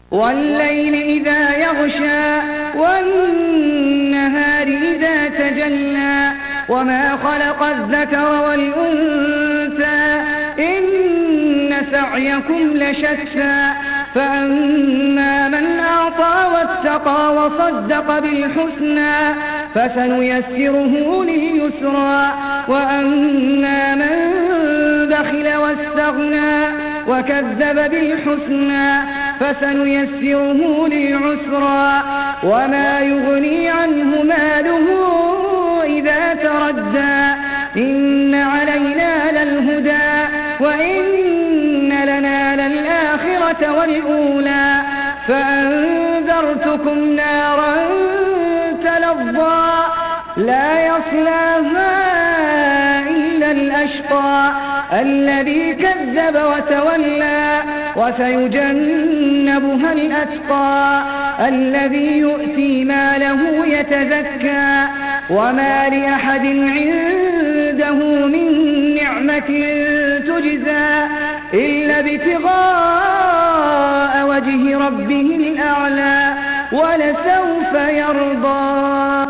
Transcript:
والليل إذا يغشى والنهار إذا تجلى وما خلق الذكر والأنثى إن سعيكم لشتى فأما من أعطى واتقى وصدق بالحسنى فسنيسره لليسرى وأما من بخل واستغنى وكذب بالحسنى فسنيسره للعسرى وما يغني عنه ماله إذا تردى إن علينا للهدى وإن لنا للآخرة والأولى فأنذرتكم نارا تلظى لا يصلاها إلا الأشقى الذي كذب وتولى وسيجنبها الأتقى الذي يؤتي ماله يتزكى وما لأحد عنده من نعمة تجزى إلا ابتغاء وجه ربه الأعلى ولسوف يرضى.